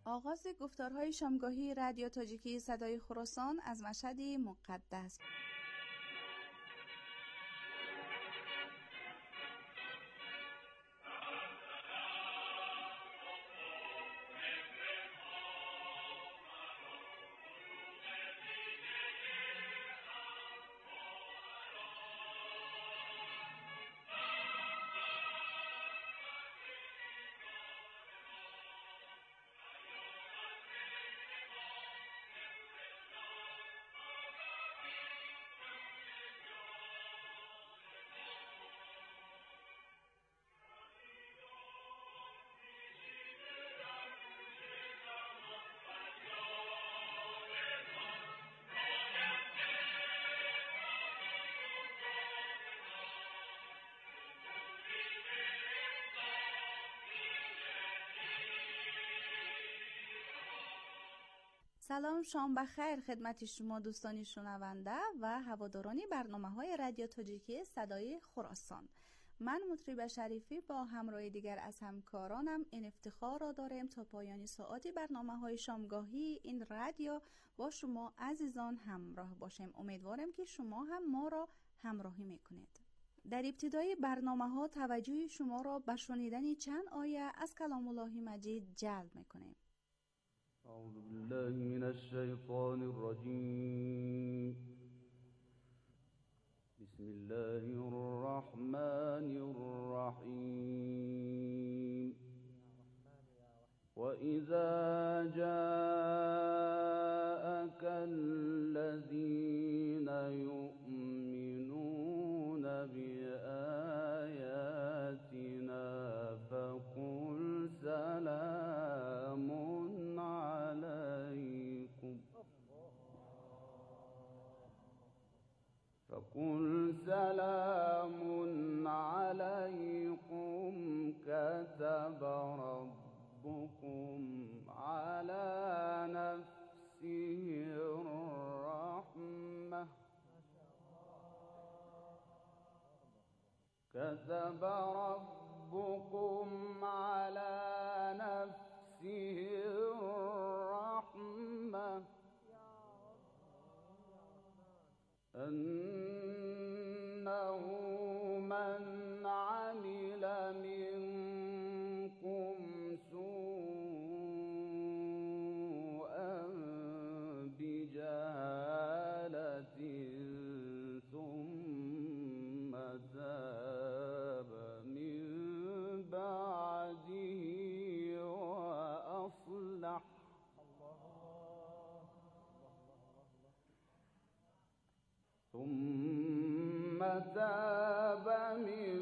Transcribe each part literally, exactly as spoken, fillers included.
آغاز گفتارهای شامگاهی رادیو تاجیکی صدای خراسان از مشهدی مقدس. سلام، شام بخیر خدمت شما دوستانی شنونده و هوادارانی برنامه‌های رادیو تاجیکی صدای خراسان. من مطرب شریفی با همراه دیگر از همکارانم این افتخار را داریم تا پایان ساعت برنامه‌های شامگاهی این رادیو با شما عزیزان همراه باشیم. امیدوارم که شما هم ما را همراهی میکنید. در ابتدای برنامه‌ها توجه شما را به شنیدن چند آیه از کلام الله مجید جلب میکنیم. أعوذ بالله من الشيطان الرجيم. بسم الله الرحمن الرحيم. وإذا جاءك الذين يؤمنون بآياتنا فقل سلام عليكم فقل سلام عليكم كتب ربكم على نفسه الرحمة كتب ربكم على نفسه الرحمة أنه من عمل منكم سوءا بجهالة ثم تاب من بعده وأصلح ثم تاب من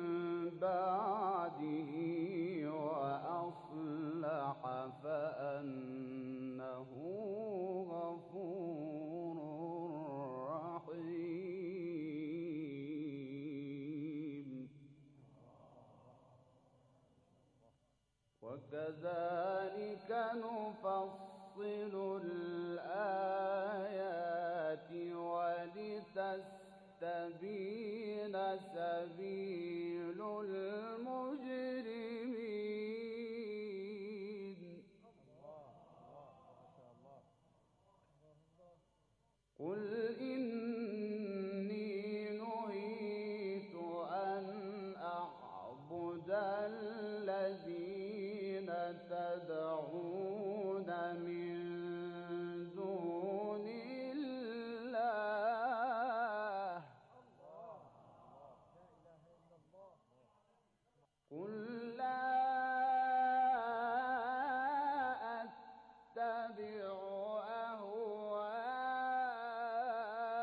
بعده وأصلح فأنه غفور رحيم. وكذلك نفصل الآيات ولتستبين سبيل المجرمين. قل إني نهيت أن أعبد الذين تدعون من دون الله قل لا أتبع أهواءكم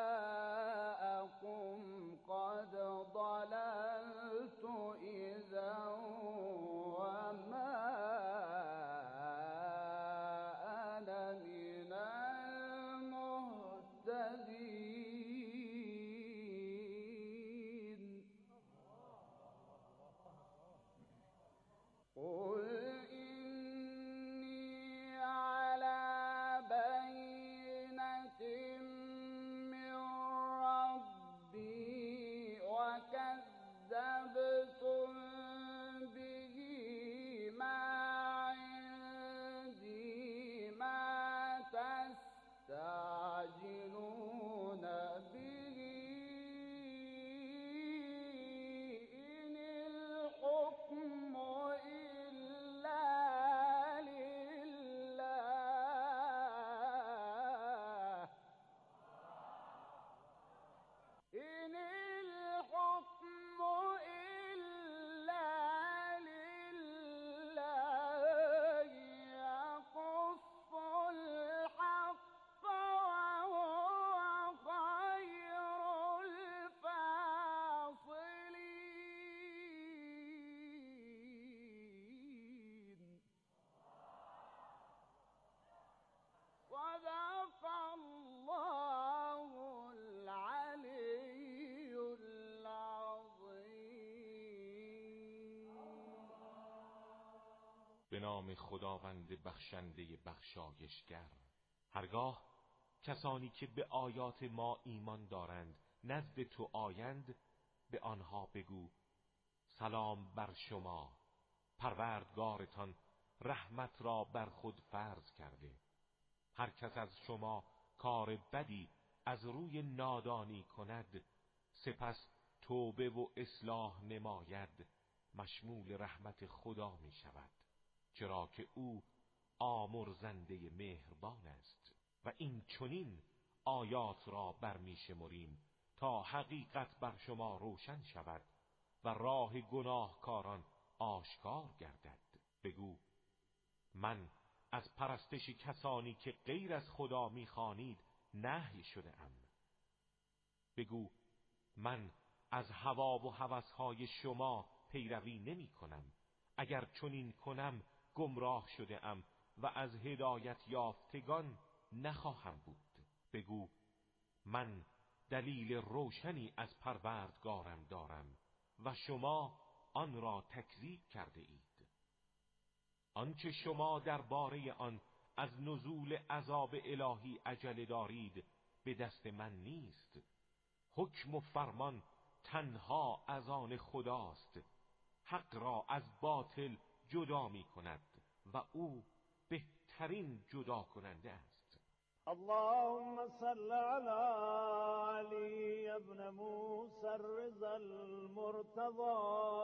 نام خداوند بخشنده بخشایشگر. هرگاه کسانی که به آیات ما ایمان دارند نزد تو آیند، به آنها بگو سلام بر شما، پروردگارتان رحمت را بر خود فرض کرده. هر کس از شما کار بدی از روی نادانی کند، سپس توبه و اصلاح نماید، مشمول رحمت خدا می شود، چرا که او آمرزنده مهربان است. و این چنین آیات را برمی شمریم تا حقیقت بر شما روشن شود و راه گناهکاران آشکار گردد. بگو من از پرستش کسانی که غیر از خدا می‌خوانید نهی شده ام. بگو من از هوا و هوس‌های شما پیروی نمی کنم. اگر چنین کنم گمراه شده ام و از هدایت یافتگان نخواهم بود. بگو من دلیل روشنی از پروردگارم دارم و شما آن را تکذیب کرده اید. آنچه شما درباره آن از نزول عذاب الهی عجله دارید به دست من نیست. حکم و فرمان تنها از آن خداست. حق را از باطل جدا می کند و او بهترین جدا کننده است. اللهم صل على علي ابن موسى الرضا المرتضى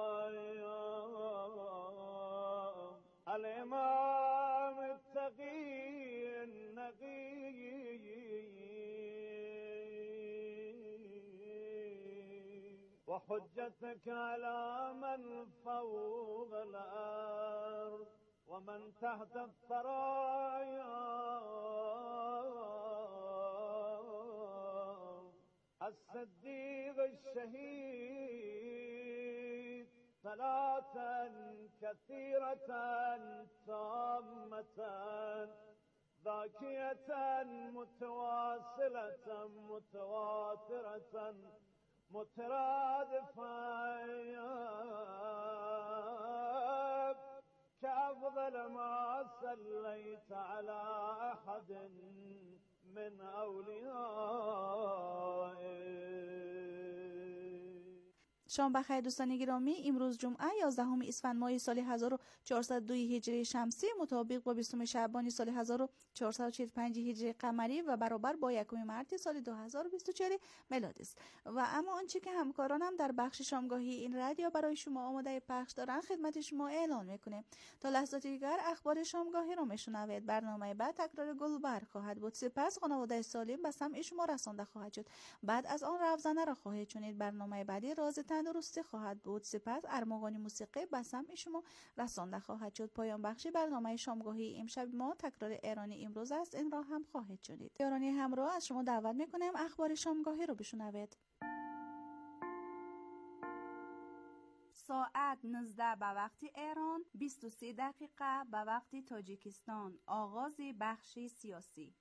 الامام التقي النقي وحجتك على من فوق الارض ومن تحت الثرايا الصديق الشهيد صلاة كثيرة تامة ذاكية متواصلة متواترة مترادفة كأفضل ما صليت على أحد من أوليائك. شام بخیر دوستان گرامی. امروز جمعه یازدهم اسفند ماه سال هزار و چهارصد و دو هجری شمسی مطابق با بیستم شعبان سال هزار و چهارصد و چهل و پنج هجری قمری و برابر با یکم مارس سال دو هزار و بیست و چهار میلادی است. و اما آنچه که همکارانم در بخش شامگاهی این رادیو برای شما آماده پخش دارن خدمت شما اعلان میکنه. تا لحظات دیگر اخبار شامگاهی رو میشنوید. برنامه بعد تکرار گلبر خواهد بود. سپس خانواده سالم به سمع شما رسانده خواهد شد. بعد از آن رفزنه را خواهید شنید. برنامه بعدی راز تندرستی خواهد بود. سپس ارمغانی موسیقی به سمع شما رسانده خواهد شد. پایان بخش برنامه شامگاهی امشب ما تکرار ایرانی امروز است. این را هم خواهید شنید. ایرانی همراه از شما دعوت میکنیم اخبار شامگاهی رو بشنوید. ساعت نوزده به وقت ایران، بیست و سه دقیقه به وقت تاجیکستان. آغاز بخش سیاسی.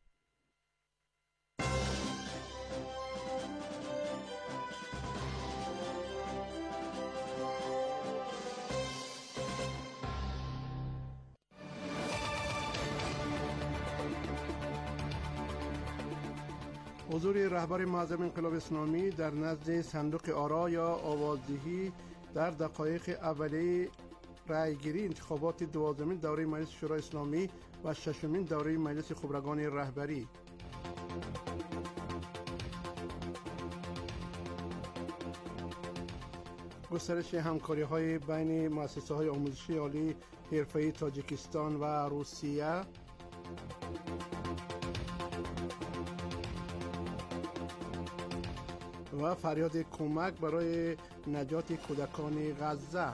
حضور رهبر معظم انقلاب اسلامی در نزد صندوق آرا یا آوازدهی در دقایق اولیه رأیگیری انتخابات دوازمین دوره مجلس شورای اسلامی و ششمین دوره مجلس خبرگان رهبری. گسترش همکاری‌های بین مؤسسه‌های آموزشی عالی حرفه‌ای تاجیکستان و روسیه. و فریاد کمک برای نجات کودکان غزه.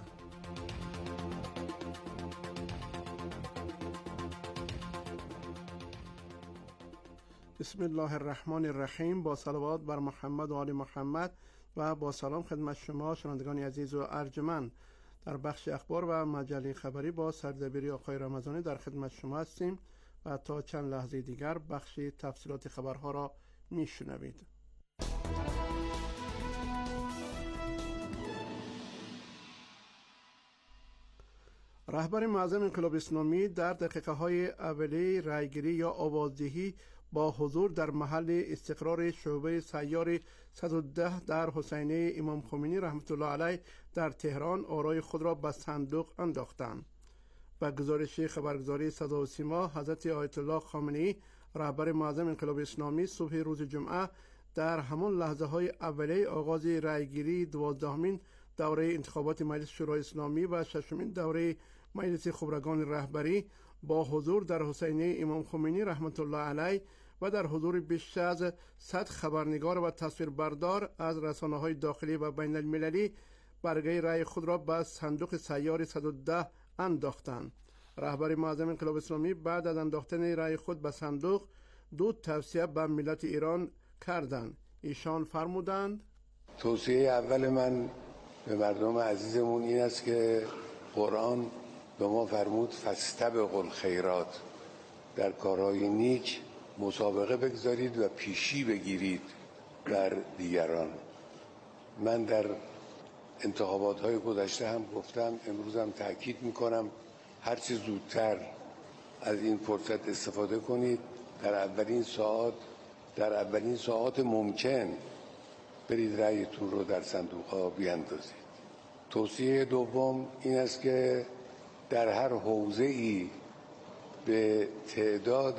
بسم الله الرحمن الرحیم. با صلوات بر محمد و آل محمد و با سلام خدمت شما شنوندگان عزیز و ارجمند. در بخش اخبار و مجله خبری با سردبیری آقای رمضانی در خدمت شما هستیم و تا چند لحظه دیگر بخش تفصیلات خبرها را میشنوید. رهبر معظم انقلاب اسلامی در دقیقه های اولیه رایگیری یا آوازدهی با حضور در محل استقرار شعبه سیار صد و ده در حسینیه امام خمینی رحمت الله علیه در تهران آرای خود را به صندوق انداختند. و گزارش خبرگزاری صدا و سیما، حضرت آیت الله خامنه‌ای رهبر معظم انقلاب اسلامی صبح روز جمعه در همان لحظه های اولیه آغاز رایگیری دوازدهمین دوره انتخابات مجلس شورای اسلامی و ششمین دوره مجلس خبرگان رهبری با حضور در حسینیه امام خمینی رحمت الله علیه و در حضور بیش از صد خبرنگار و تصویربردار از رسانه‌های داخلی و بین المللی برگه رای خود را به صندوق سیار صد و ده انداختند. رهبر معظم انقلاب اسلامی بعد از انداختن رای خود به صندوق دو توصیه به ملت ایران کردند. ایشان فرمودند: توصیه اول من به مردم عزیزمون این است که قرآن به ما فرمود فاستبقوا الخیرات، در کارهای نیک مسابقه بگذارید و پیشی بگیرید در دیگران. من در انتخابات‌های گذشته هم گفتم، امروز هم تأکید می‌کنم، هر چه زودتر از این فرصت استفاده کنید. در اولین ساعت در اولین ساعت ممکن برید رأیتون رو در صندوق‌ها بیاندازید. توصیه دوم این است که در هر حوزه‌ای به تعداد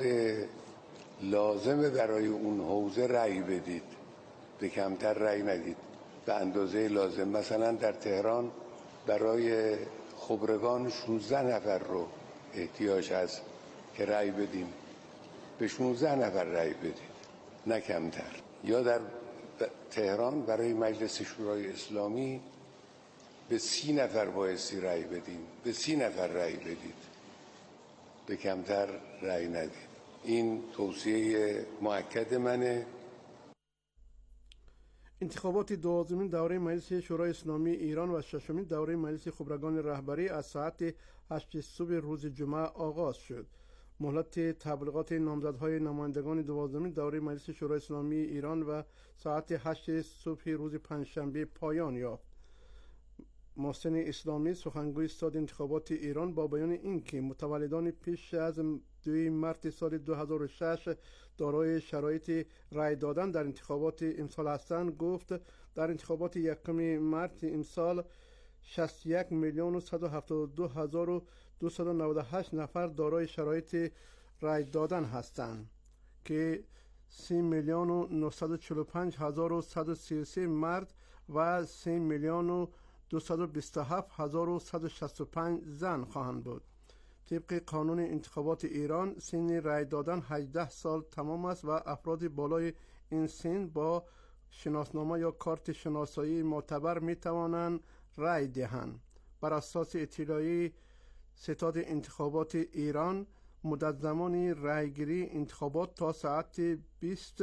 لازم برای اون حوزه رأی بدید، به کمتر رأی ندید، به اندازه لازم. مثلا در تهران برای خبرگان شانزده نفر رو احتیاج هست که رأی بدیم، به شانزده نفر رأی بدید، نه کمتر. یا در تهران برای مجلس شورای اسلامی به سی نفر بایستی رأی بدیم، به سی نفر رأی بدید، به کمتر رأی ندید. این توصیه مؤکد منه. انتخابات دوازدهمین دوره مجلس شورای اسلامی ایران و ششمین دوره مجلس خبرگان رهبری از ساعت هشت صبح روز جمعه آغاز شد. مهلت تبلیغات نامزدهای نمایندگان دوازدهمین دوره مجلس شورای اسلامی ایران و ساعت هشت صبح روز پنجشنبه پایان یافت. محسن اسلامی سخنگوی استاد انتخابات ایران با بیان اینکه متولدان پیش از دوی مارس سال دو هزار و شش دارای شرایط رای دادن در انتخابات امسال هستند، گفت در انتخابات یکم مارس امسال شصت و یک میلیون و صد و هفتاد و دو هزار و دویست و نود و هشت نفر دارای شرایط رای دادن هستند که سی میلیون و نهصد و چهل و پنج هزار و صد و سی و سه مرد و سی میلیون و دویست و بیست و هفت هزار و صد و شصت و پنج زن خواهند بود. طبق قانون انتخابات ایران سن رای دادن هجده سال تمام است و افراد بالای این سن با شناسنامه یا کارت شناسایی معتبر می توانند رای دهند. بر اساس اطلاعیه ستاد انتخابات ایران مدت زمان رایگیری انتخابات تا ساعت بیست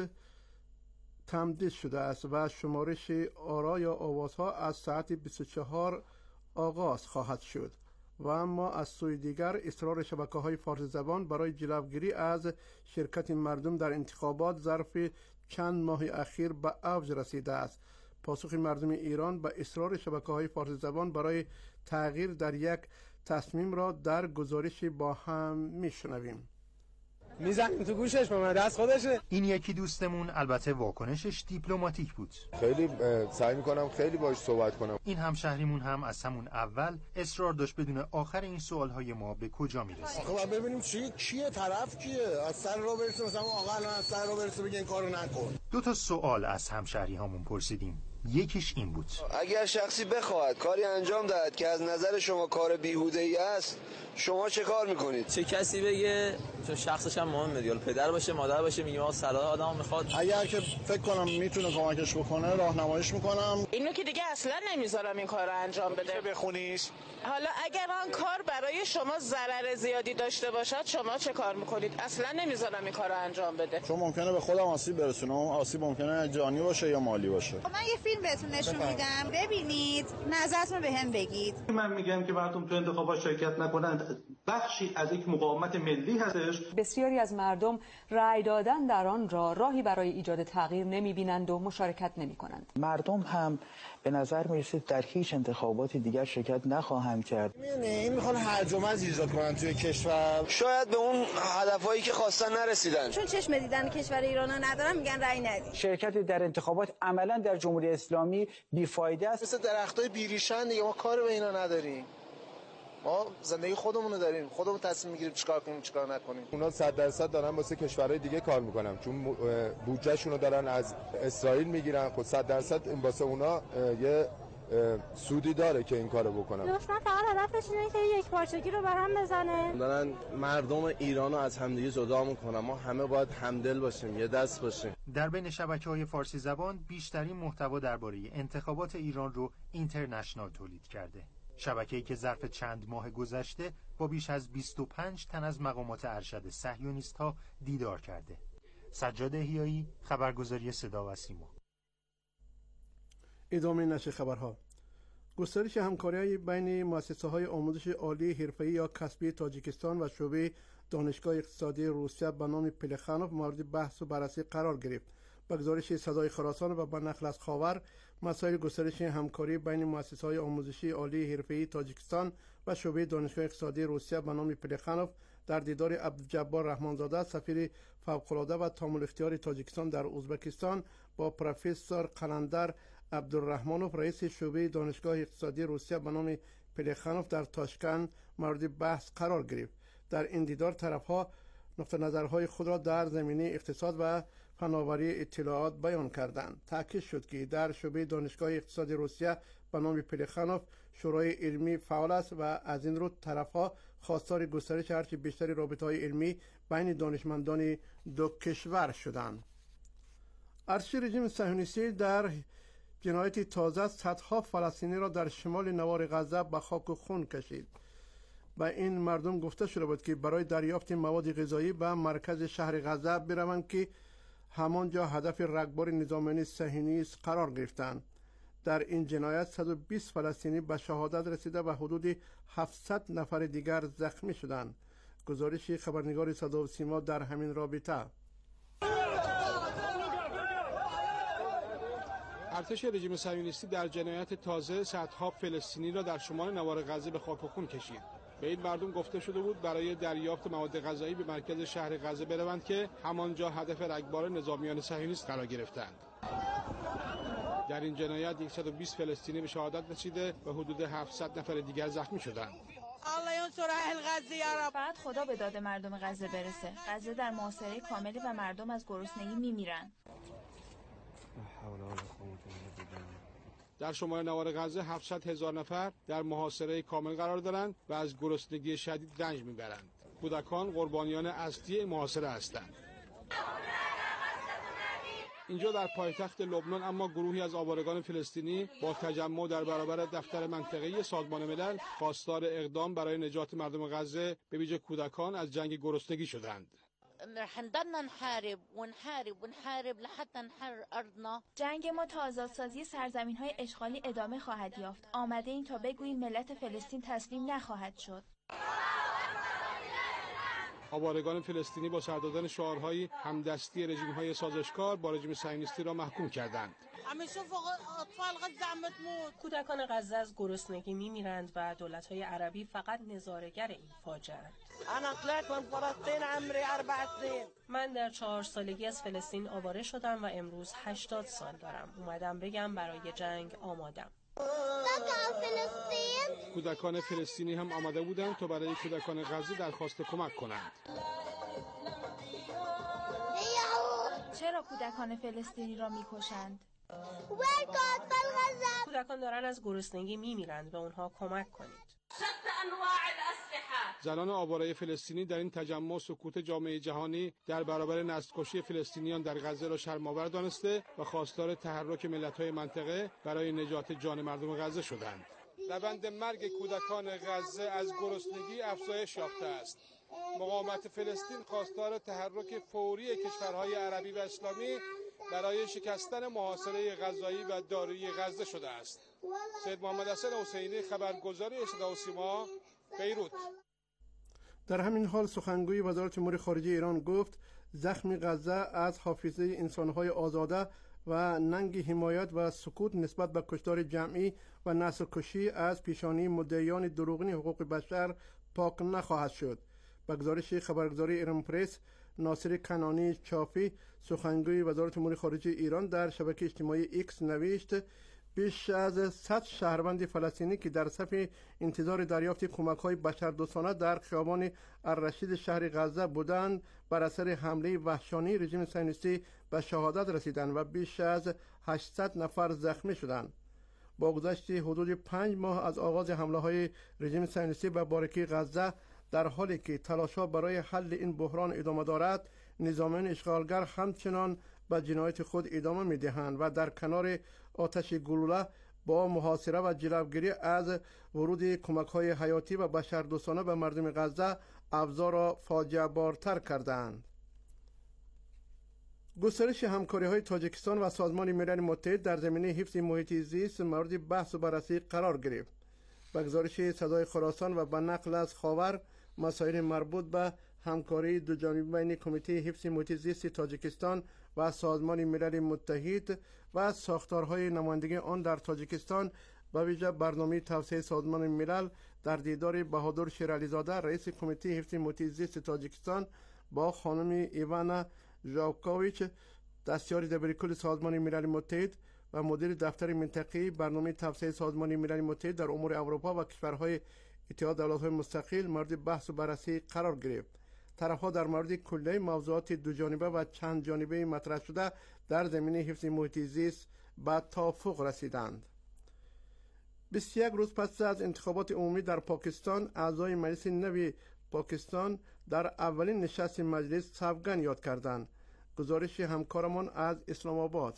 تمدید شده است و شمارش آرا یا آوازها از ساعت بیست و چهار آغاز خواهد شد. و اما از سوی دیگر اصرار شبکه‌های فارسی زبان برای جلوگیری از شرکت مردم در انتخابات ظرف چند ماه اخیر به اوج رسیده است. پاسخ مردم ایران به اصرار شبکه‌های فارسی زبان برای تغییر در یک تصمیم را در گزارش با هم میشنویم. میزنیم تو گوشش به من، دست خودشه. این یکی دوستمون البته واکنشش دیپلماتیک بود. خیلی سعی میکنم خیلی باهاش صحبت کنم. این همشهریمون هم از همون اول اصرار داشت بدون آخر این سوالهای ما به کجا میرسه. خب ببینیم چی کیه، طرف کیه، از سر رو برسه، مثلا آقا الان از سر رو برسه بگه این کارو نکن. دو تا سوال از همشهری هامون پرسیدیم. یکیش این بود: اگر شخصی بخواهد کاری انجام دهد که از نظر شما کار بیهوده‌ای است، شما چه کار میکنید؟ چه کسی بگه، چون شخصش هم مهمه دیگه، پدر باشه مادر باشه، میگه آقا صلاح آدم میخواد. اگر که فکر کنم میتونه کمکش بکنه راهنماییش میکنم. اینو که دیگه اصلا نمیذارم این کارو انجام بده. چه بخونیش؟ حالا اگر آن کار برای شما ضرر زیادی داشته باشد، شما چه کار میکنید؟ اصلا نمیذارم این کارو انجام بده. چون ممکنه به خودم آسیب برسونه، اون آسیب ممکنه جانی باشه یا مالی باشه. من یه فیلم بهتون نشون میدم، ببینید، نظرتون رو بهم بگید. من میگم که مردم تو انتخابات شرکت نکنند، بخشی از یک مقاومت ملی هستش. بسیاری از مردم رأی دادن در آن را راهی برای ایجاد تغییر نمی‌بینند و مشارکت نمی‌کنند. مردم هم به نظر می‌رسید در هیچ انتخاباتی دیگر شرکت نخواهند کرد. می‌بینی این میخوان هرج و مرج ایجاد کنن توی کشور. شاید به اون هدفهایی که خواستن نرسیدن. چون چشم دیدن کشور ایرانو ندارن میگن رأی ندید. شرکت در انتخابات عملاً در جمهوری اسلامی بی‌فایده است. مثل درختای بیریشن دیگه، ما کار به اینا نداریم. ما زندگی خودمون رو داریم، خودمون تصمیم میگیریم چیکار کنیم چیکار نکنیم. اونا صد درصد دارن واسه کشورهای دیگه کار میکنن، چون بودجهشون رو دارن از اسرائیل میگیرن. خب صد درصد این واسه اونا یه سودی داره که این کارو بکنن. دشمن فقط هدفش اینه که یک پارچگی رو برهم بزنه. دارن مردم ایران رو از همدیگه جدا میکنن. ما همه باید همدل باشیم، یه دست باشیم. در بین شبکه‌های فارسی زبان بیشترین محتوا درباره انتخابات ایران رو اینترنشنال تولید کرده. شبکه‌ای که ظرف چند ماه گذشته با بیش از بیست و پنج تن از مقامات ارشد صهیونیست‌ها دیدار کرده. سجاد احیایی، خبرگزاری صدا و سیما. ادامه نشر خبرها. گسترش همکاری بین مؤسسه‌های آموزش عالی حرفه‌ای یا کسبی تاجیکستان و شعبه دانشگاه اقتصادی روسیه به نام پلخانوف مورد بحث و بررسی قرار گرفت. با گزارش صدای خراسان و با نقل از خاور، مسائل گسترش همکاری بین مؤسسه‌های آموزشی عالی حرفه‌ای تاجیکستان و شعبه دانشگاه اقتصادی روسیه به نام پلخانوف در دیدار عبدالجبار رحمانزاده سفیر فوق‌العاده و تامل اختیار تاجیکستان در ازبکستان با پروفسور قلندر عبدالرحمانوف رئیس شعبه دانشگاه اقتصادی روسیه به نام پلخانوف در تاشکند مورد بحث قرار گرفت. در این دیدار طرف‌ها نقطه نظرهای خود را در زمینه اقتصاد و فناوری اطلاعات بیان کردند. تاکید شد که در شعبه دانشگاه اقتصادی روسیه به نام پلخانوف شورای علمی فعال است و از این رو طرف‌ها خواستار گسترش هرچه بیشتری رابطه‌های علمی بین دانشمندان دو کشور شدند. ارتش رژیم صهیونیستی در جنایت تازه صدها فلسطینی را در شمال نوار غزه به خاک و خون کشید. و این مردم گفته شده بود که برای دریافت مواد غذایی به مرکز شهر غزه بروند که همانجا هدف رگبار نظامیان صهیونیست قرار گرفتند. در این جنایت صد و بیست فلسطینی به شهادت رسیده و حدود هفتصد نفر دیگر زخمی شدند. گزارش خبرنگار صدا و سیما در همین رابطه. ارتش رژیم صهیونیستی در جنایت تازه صدها فلسطینی را در شمال نوار غزه به خاک و خون کشید. به این مردم گفته شده بود برای دریافت مواد غذایی به مرکز شهر غزه بروند که همانجا هدف رگبار نظامیان صهیونیست قرار گرفتند. در این جنایت صد و بیست فلسطینی به شهادت رسیده و حدود هفتصد نفر دیگر زخمی شدند. الله ینصر اهل غزه یا رب. فقط خدا به داد مردم غزه برسه. غزه در محاصره کاملی و مردم از گرسنگی میمیرن. در شمال نوار غزه هفتصد هزار نفر در محاصره کامل قرار دارند و از گرسنگی شدید رنج میبرند. کودکان قربانیان اصلی محاصره هستند. اینجا در پایتخت لبنان اما گروهی از آوارگان فلسطینی با تجمع در برابر دفتر منطقه‌ای سازمان ملل خواستار اقدام برای نجات مردم غزه به ویژه کودکان از جنگ گرسنگی شدند. حنضلنا نحارب ونحارب ونحارب لحتى نحرر ارضنا. جنگ ما تا آزادسازی سرزمین‌های اشغالی ادامه خواهد یافت. آمده این تا بگوییم ملت فلسطین تسلیم نخواهد شد. آوارگان فلسطینی با سر دادن شعارهای همدستی رژیم‌های سازشکار با رژیم صهیونیستی را محکوم کردند. کودکان غزه از گرسنگی میمیرند و دولت‌های عربی فقط نظاره‌گر این فاجعه اند. من در چهار سالگی از فلسطین آواره شدم و امروز هشتاد سال دارم. اومدم بگم برای جنگ آمادم. کودکان فلسطینی هم آمده بودند تا برای کودکان غزه درخواست کمک کنند. چرا کودکان فلسطینی را میکشند؟ کودکان دارن از گرسنگی میمیرند، به اونها کمک کنید. زنان آواره فلسطینی در این تجمع سکوت جامعه جهانی در برابر نسل‌کشی فلسطینیان در غزه را شرم‌آور دانسته و خواستار تحرک ملت‌های منطقه برای نجات جان مردم غزه شدند. روند مرگ کودکان غزه از گرسنگی افزایش یافته است. مقاومت فلسطین خواستار تحرک فوری کشورهای عربی و اسلامی برای شکستن محاصره غذایی و دارویی غزه شده است. سید محمد حسن حسینی، خبرگزاری صدا و سیما، بیروت. در همین حال سخنگوی وزارت امور خارجه ایران گفت زخم غزه از حافظه انسانهای آزاده و ننگ حمایت و سکوت نسبت به کشتار جمعی و نسل کشی از پیشانی مدعیان دروغین حقوق بشر پاک نخواهد شد. به گزارش خبرگزاری ایران پرس، ناصر کنانی چافی سخنگوی وزارت امور خارجه ایران در شبکه اجتماعی ایکس نوشت بیش از صد شهروند فلسطینی که در صف انتظار دریافت کمک‌های بشردوستانه در خیابان الرشید شهر غزه بودند بر اثر حمله وحشانی رژیم صهیونیستی به شهادت رسیدند و بیش از هشتصد نفر زخمی شدند. با گذشت حدود پنج ماه از آغاز حمله‌های رژیم صهیونیستی به بارکی غزه، در حالی که تلاش‌ها برای حل این بحران ادامه دارد، نظامیان اشغالگر همچنان به جنایت خود ادامه می‌دهند و در کنار آتش گلوله با محاصره و جلوگیری از ورود کمک‌های حیاتی و بشردوستانه به مردم غزه اوضاع را فاجعه بارتر کردند. گسترش همکاری‌های تاجیکستان و سازمان ملل متحد در زمینه حفظ محیط زیست مورد بحث و بررسی قرار گرفت. به گزارش صدای خراسان و به نقل از خاور، مسائل مربوط به همکاری دوجانبه بین کمیته حفظ محیط زیست تاجیکستان و سازمان ملل متحد و ساختارهای نمایندگی آن در تاجیکستان، به ویژه برنامه توسعه سازمان ملل در دیدار بهادر شیرعلی زاده رئیس کمیته حفظ محیط زیست تاجیکستان با خانم ایوانا ژاوکوویچ دستیار دبیرکل سازمان ملل متحد و مدیر دفتر منطقه‌ای برنامه توسعه سازمان ملل متحد در امور اروپا و کشورهای اتحاد دولت‌های مستقل مورد بحث و بررسی قرار گرفت. طرف‌ها در مورد کلیه موضوعات دو جانبه و چند جانبه مطرح شده در زمینه حفظ محیط زیست به توافق رسیدند. بیست و یک روز پس از انتخابات عمومی در پاکستان، اعضای مجلس نوی پاکستان در اولین نشست مجلس سوگند یاد کردند. گزارش همکارمان از اسلام آباد.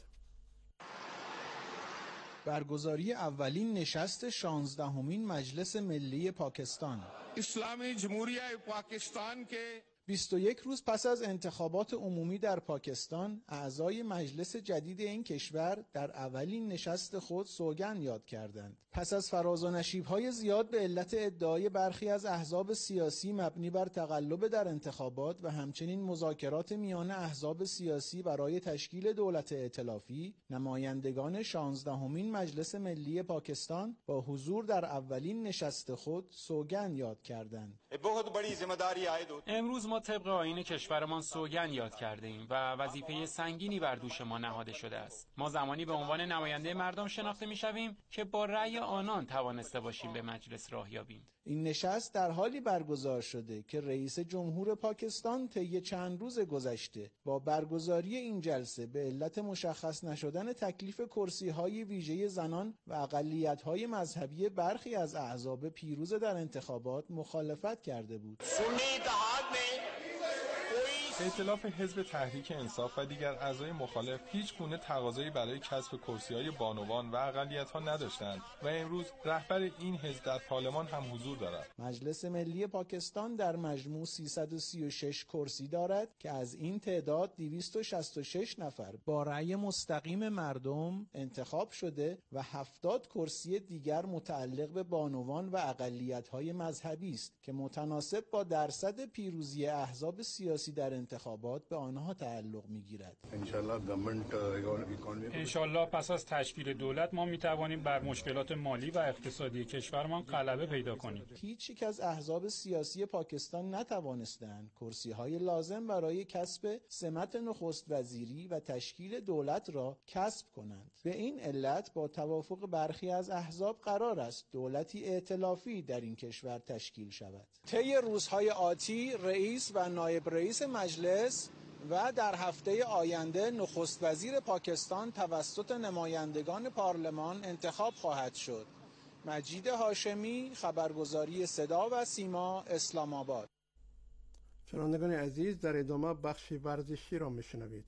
برگزاری اولین نشست شانزدهمین مجلس ملی پاکستان. اسلامی جمهوری پاکستان که بیست و یک روز پس از انتخابات عمومی در پاکستان، اعضای مجلس جدید این کشور در اولین نشست خود سوگند یاد کردند. پس از فراز و نشیب‌های زیاد به علت ادعای برخی از احزاب سیاسی مبنی بر تقلب در انتخابات و همچنین مذاکرات میان احزاب سیاسی برای تشکیل دولت ائتلافی، نمایندگان شانزدهمین مجلس ملی پاکستان با حضور در اولین نشست خود سوگند یاد کردند. امروز ما طبق آیین کشورمان سوگند یاد کرده ایم و وظیفه سنگینی بر دوش ما نهاده شده است. ما زمانی به عنوان نماینده مردم شناخته می‌شویم که با رأی آنان توانسته باشیم به مجلس راه یابیم. این نشست در حالی برگزار شده که رئیس جمهور پاکستان طی چند روز گذشته با برگزاری این جلسه به علت مشخص نشدن تکلیف کرسی‌های ویژه زنان و اقلیت‌های مذهبی برخی از احزاب پیروز در انتخابات مخالفت کرده بود. ائتلاف حزب تحریک انصاف و دیگر اعضای مخالف هیچ گونه تقاضایی برای کسب کرسی‌های بانوان و اقلیت‌ها نداشتند و امروز رهبر این حزب در پارلمان هم حضور دارد. مجلس ملی پاکستان در مجموع سیصد و سی و شش کرسی دارد که از این تعداد دویست و شصت و شش نفر با رأی مستقیم مردم انتخاب شده و هفتاد کرسی دیگر متعلق به بانوان و اقلیت‌های مذهبی است که متناسب با درصد پیروزی احزاب سیاسی در انتخابات به آنها تعلق می‌گیرد. انشالله پس از تشکیل دولت ما می‌توانیم بر مشکلات مالی و اقتصادی کشورمان غلبه پیدا کنیم. هیچ یک از احزاب سیاسی پاکستان نتوانستند کرسی‌های لازم برای کسب سمت نخست وزیری و تشکیل دولت را کسب کنند. به این علت با توافق برخی از احزاب قرار است دولتی ائتلافی در این کشور تشکیل شود. طی روزهای آتی رئیس و نایب رئیس مجلس و در هفته آینده نخست وزیر پاکستان توسط نمایندگان پارلمان انتخاب خواهد شد. مجید هاشمی، خبرگزاری صدا و سیما، اسلام آباد. شنوندگان عزیز، در ادامه بخش ورزشی را میشنوید.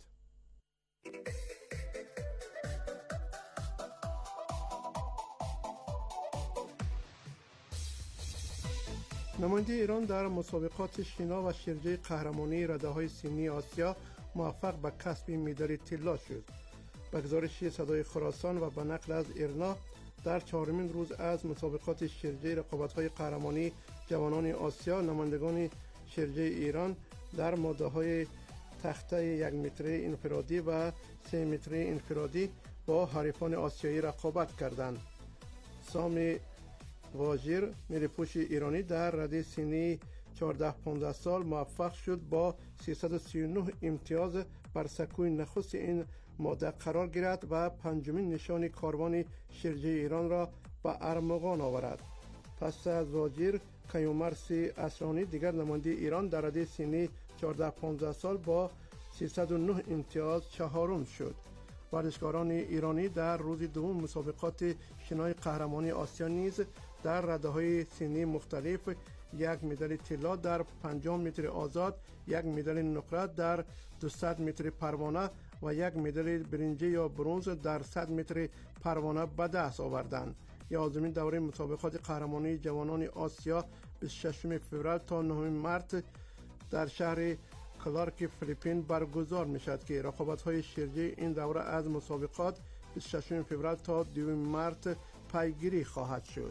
نماینده ایران در مسابقات شنا و شیرجه قهرمانی رده‌های سنی آسیا موفق به کسب مدال طلا شد. به گزارش صدای خراسان و به نقل از ایرنا، در چهارمین روز از مسابقات شیرجه رقابت‌های قهرمانی جوانان آسیا، نمایندگان شرجه ایران در ماده های تخته یک متری انفرادی و سه متری انفرادی با حریفان آسیایی رقابت کردند. سامی واجیر ملی‌پوش ایرانی در رده سنی چهارده پانزده سال موفق شد با سیصد و سی و نه امتیاز بر سکوی نخست این ماده قرار گیرد و پنجمین نشان کاروان شرجه ایران را به ارمغان آورد. پس از واجیر کیومرث اسرانی دیگر نماینده ایران در رده سنی چهارده پانزده سال با سیصد و نه امتیاز چهارم شد. ورزشکاران ایرانی در روز دوم مسابقات شنای قهرمانی آسیا نیز در رده‌های سنی مختلف یک مدال طلا در پنجاه متر آزاد، یک مدال نقره در دویست متر پروانه و یک مدال برنجی یا برنز در صد متر پروانه به دست آوردند. یازدهمین دوره مسابقات قهرمانی جوانان آسیا بیست و ششم فوریه تا نهم مارس در شهر کلارک فیلیپین برگزار میشد که رقابت‌های شرجه این دوره از مسابقات بیست و ششم فوریه تا دوم مارس پیگیری خواهد شد.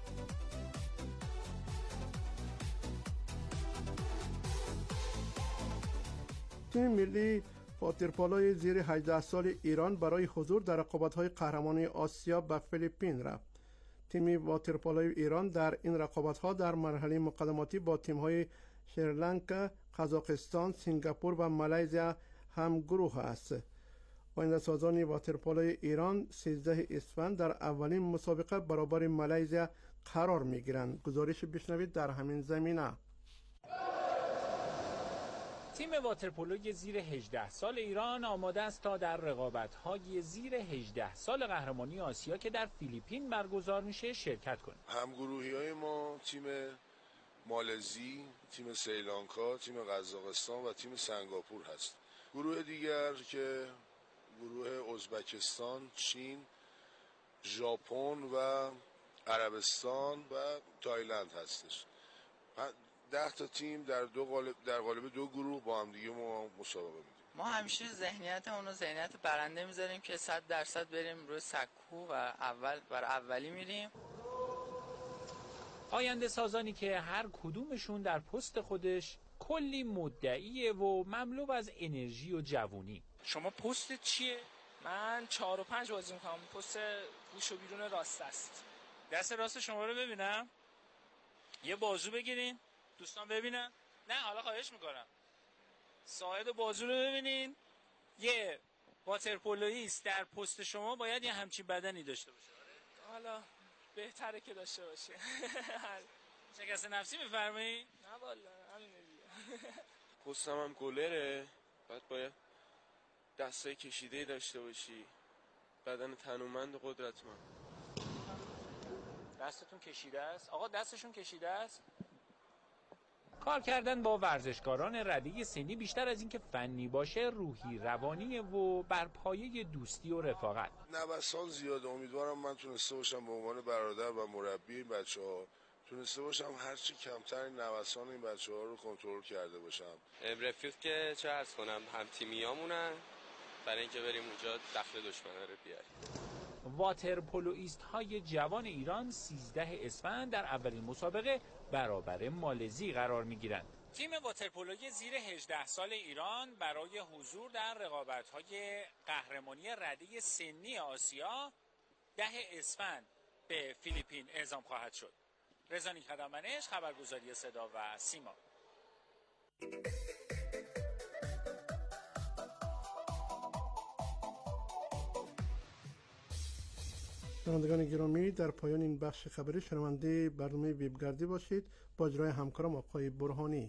تیم ملی واترپولوی زیر هجده سال ایران برای حضور در رقابت‌های قهرمانی آسیا به فیلیپین رفت. تیم واترپولوی ایران در این رقابت‌ها در مرحله مقدماتی با تیم‌های سریلانکا، قزاقستان، سنگاپور و مالزی هم گروه است. آینده سازان واترپولوی ایران سیزده اسفند در اولین مسابقه برابر مالزی قرار می‌گیرند. گزارش بشنوید در همین زمینه. تیم واترپولوی زیر هجده سال ایران آماده است تا در رقابت‌های زیر هجده سال قهرمانی آسیا که در فیلیپین برگزار میشه شرکت کنه. همگروهی‌های ما تیم مالزی، تیم سریلانکا، تیم قزاقستان و تیم سنگاپور هست. گروه دیگر که گروه ازبکستان، چین، ژاپن و عربستان و تایلند هستش. ده تا تیم در دو قالب در قالب دو گروه با هم دیگه ما مسابقه میدیم. ما همیشه ذهنیتمون رو ذهنیت برنده میذاریم که صد درصد بریم روی سکو و اول بر اولی میریم. آینده سازانی که هر کدومشون در پست خودش کلی مدعیه و مملو از انرژی و جوونی. شما پست چیه؟ من چهار و پنج بازی میکنم. پست گوش و بیرون راست است. دست راست شما رو ببینم. یه بازو بگیرین. دوستان ببینن. نه حالا خواهش میکنم. ساعد بازو رو ببینین. یه واترپولویست در پست شما باید یه همچین بدنی داشته باشه. حالا بهتره که داشته باشه. شکست نفسی میفرمایی؟ نه والا همینه دیگه. پستم هم گلره. بعد باید دستای کشیده داشته باشی. بدن تنومند و قدرتمند. دستتون کشیده است؟ آقا دستشون کشیده است؟ کار کردن با ورزشکاران رده سنی بیشتر از اینکه فنی باشه روحی روانی و بر پایه دوستی و رفاقت. نوسان زیاده. امیدوارم من تونسته باشم به عنوان برادر و مربی این بچه‌ها تونسته باشم هرچی کمتر نوسان این بچه‌ها رو کنترل کرده باشم. رفیق که چه عرض کنم هم تیمیامونن برای اینکه بریم اونجا دخل دشمنا رو بیاریم. واترپولویست های جوان ایران سیزده اسفند در اولین مسابقه برابر مالزی قرار می گیرند. تیم واترپولوی زیر هجده سال ایران برای حضور در رقابت های قهرمانی رده سنی آسیا ده اسفند به فیلیپین اعزام خواهد شد. رضا نیک‌خدمتمنش، خبرگزاری صدا و سیما. شنوندگان گرامی، در پایان این بخش خبری شنونده برنامه ویبگردی باشید با اجرای همکارم آقای برهانی.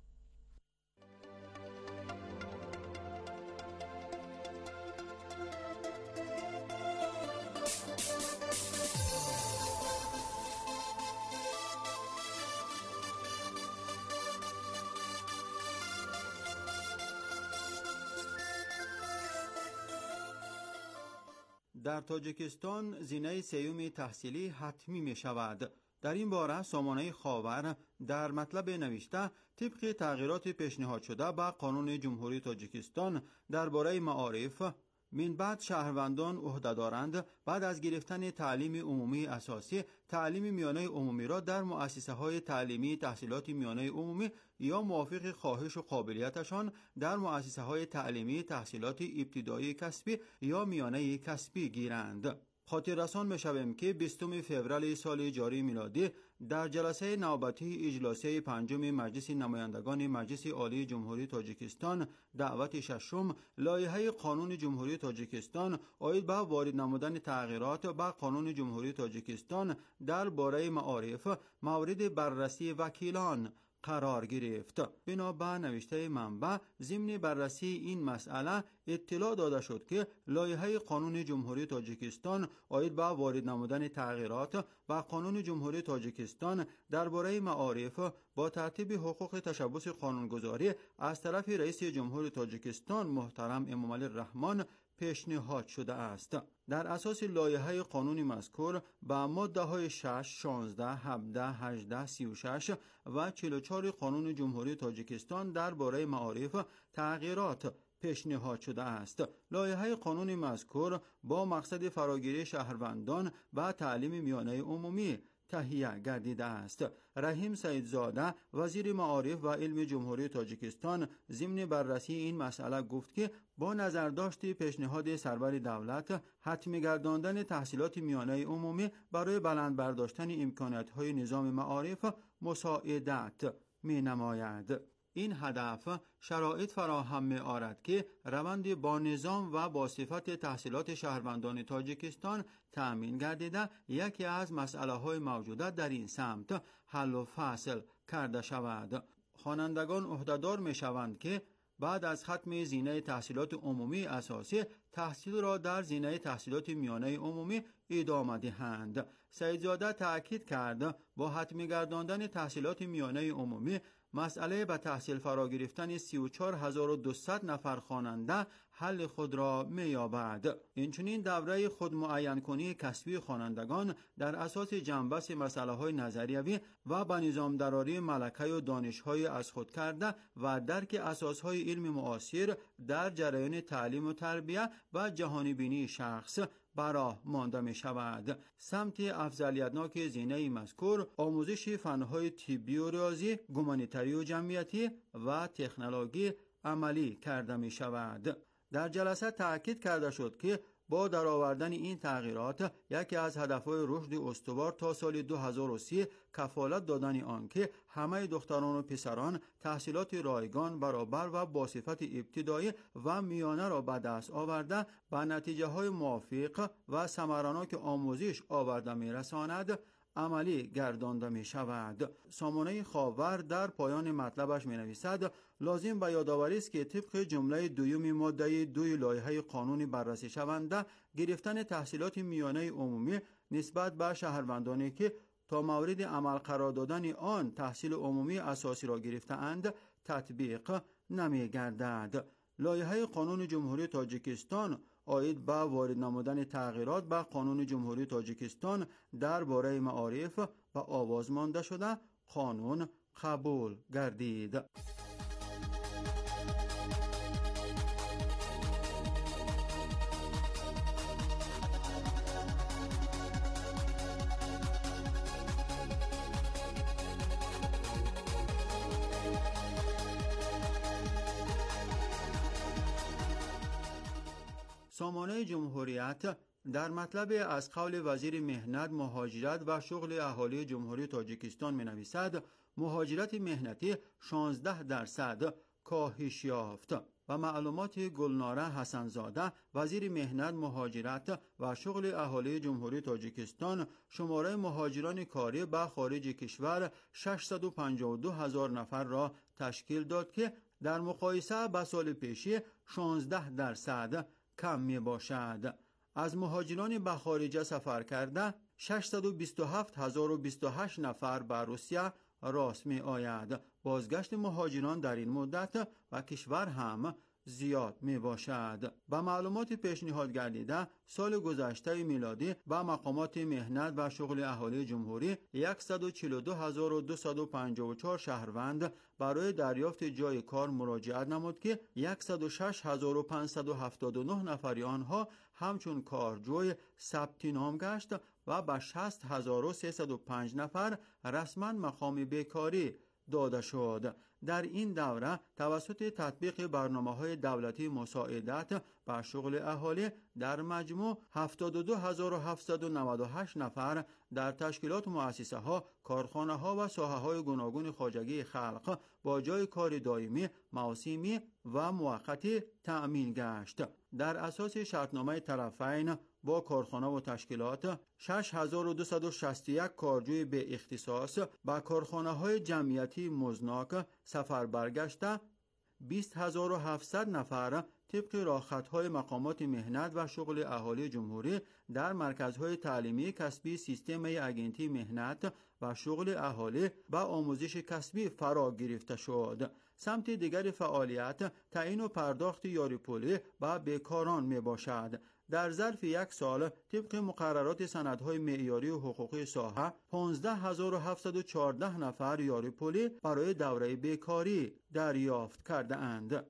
در تاجیکستان زینه سیوم تحصیلی حتمی می شود. در این باره سامانه خاور در مطلب نوشته طبق تغییرات پیشنهاد شده به قانون جمهوری تاجیکستان درباره معارف من بعد شهروندان عهده‌دارند بعد از گرفتن تعلیم عمومی اساسی تعلیم میانه عمومی را در مؤسسه‌های تعلیمی تحصیلات میانه عمومی یا موافق خواهش و قابلیتشان در مؤسسه‌های تعلیمی تحصیلات ابتدایی کسبی یا میانه کسبی گیرند. خاطر رسان می‌شویم که بیستم فوریه سال جاری میلادی در جلسه نوبتی اجلاسی پنجم مجلس نمایندگان مجلس عالی جمهوری تاجیکستان دعوت ششم لایحه قانون جمهوری تاجیکستان عاید به وارد نمودن تغییرات به قانون جمهوری تاجیکستان درباره معارف مورد بررسی وکیلان قرار گرفت. بنا به نوشته منبع ضمن بررسی این مسئله اطلاع داده شد که لایحه قانون جمهوری تاجیکستان عاید به وارد نمودن تغییرات و قانون جمهوری تاجیکستان درباره معارف با ترتیب حقوق تشبث قانونگذاری از طرف رئیس جمهور تاجیکستان محترم امامعلی رحمان پیشنهاد شده است. در اساس لایحه قانونی مذکور با ماده های شش، شانزده، هفده، هجده، سی و شش و چهل و چهار قانون جمهوری تاجیکستان درباره معارف تغییرات پیشنهاد شده است. لایحه قانونی مذکور با مقصد فراگیری شهروندان و تعلیم میانه عمومی تهیه گردیده است. رحیم سیدزاده وزیر معارف و علم جمهوری تاجیکستان ضمن بررسی این مسئله گفت که با نظرداشت پیشنهاد سرور دولت حتمی گرداندن تحصیلات میانه عمومی برای بلند برداشتن امکانات‌های نظام معارف مساعدت می نماید. این هدف شرایط فراهم می آورد که روند با نظام و با صفت تحصیلات شهروندان تاجیکستان تأمین گردیده یکی از مسئله های موجوده در این سمت حل و فصل کرده شود. خوانندگان عهده‌دار می شوند که بعد از ختم زینه تحصیلات عمومی اساسی تحصیل را در زینه تحصیلات میانه عمومی ادامه دهند. سیدزاده تأکید کرد با حتمی گرداندن تحصیلات میانه عمومی مسئله به تحصیل فرا گرفتن سی و چهار هزار و دویست نفر خواننده حل خود را می‌یابد. اینچنین دوره خود معین کنی کسبی خوانندگان در اساس جنبش مسائل نظریوی و به نظام دراری ملکه و دانش‌های از خود کرده و درک اساس‌های علم معاصر در جریان تعلیم و تربیت و جهانی بینی شخص براه مانده می شود. سمت افضلیتناک زینه مذکور آموزش فنهای طبی و ریاضی، گومانیتری و جمعیتی و تکنولوژی عملی کرده می شود. در جلسه تأکید کرده شد که با درآوردن این تغییرات یکی از هدفهای رشد استوار تا سال دو هزار و سی کفالت دادن آن که همه دختران و پسران تحصیلات رایگان، برابر و با صفت ابتدایی و میانه را به دست آورده به نتیجه های موافق و ثمرناک آموزش آورده می رساند عملی گردانده می شود. سامانه خاور در پایان مطلبش می نویسد لازم به یادآوری است که طبق جمله دوم ماده دوی لایحه قانونی بررسی شونده گرفتن تحصیلات میانه عمومی نسبت به شهروندانی که تا مورد عمل قرار دادن آن تحصیل عمومی اساسی را گرفته‌اند تطبیق نمی گردد. لایحه قانون جمهوری تاجیکستان عاید به وارد نمودن تغییرات به قانون جمهوری تاجیکستان درباره معارف و آواز مانده شده قانون قبول گردید. سامانه جمهوریت در مطلب از قول وزیر مهنت، مهاجرت و شغل اهالی جمهوری تاجیکستان می نویسد مهاجرت مهنتی شانزده درصد کاهش یافت و معلومات گلناره حسنزاده وزیر مهنت، مهاجرت و شغل اهالی جمهوری تاجیکستان شماره مهاجران کاری به خارج کشور ششصد و پنجاه و دو هزار نفر را تشکیل داد که در مقایسه با سال پیشی شانزده درصد کم می باشد. از مهاجران به خارج سفر کرده ششصد و بیست و هفت هزار و بیست و هشت نفر به روسیه راست می آید. بازگشت مهاجران در این مدت و کشور هم زیاد می باشد. به معلومات پیشنهاد گردیده سال گذشته میلادی به مقامات مهنت و شغل اهالی جمهوری صد و چهل و دو هزار و دویست و پنجاه و چهار شهروند برای دریافت جای کار مراجعت نمود که صد و شش هزار و پانصد و هفتاد و نه نفری آنها همچون کارجوی ثبت نام گشت و به شصت هزار و سیصد و پنج نفر رسما مقام بیکاری داده شد. در این دوره توسط تطبیق برنامه‌های دولتی مساعدت به شغل اهالی در مجموع هفتاد و دو هزار و هفتصد و نود و هشت نفر در تشکیلات و مؤسسه‌ها، کارخانه‌ها و ساحه‌های گوناگون خواجگی خلق با جای کار دائمی، موسمی و موقتی تأمین گشت. در اساس شرطنامه طرفین با کارخانه و تشکیلات شش هزار و دویست و شصت و یک کارجوی به اختصاص با کارخانه‌های جمعیتی مزناک سفر برگشته، بیست هزار و هفتصد نفر طبق راهخطهای مقامات مهنت و شغل اهالی جمهوری در مرکزهای تعلیمی کسبی سیستم اگنتی مهنت و شغل اهالی و آموزش کسبی فرا گرفته شد. سمت دیگر فعالیت تعیین و پرداخت یاری پولی به بیکاران می باشد. در ظرف یک سال طبق مقررات سندهای معیاری و حقوقی ساحه پانزده هزار و هفتصد و چهارده نفر یاری پولی برای دوره بیکاری دریافت کرده اند.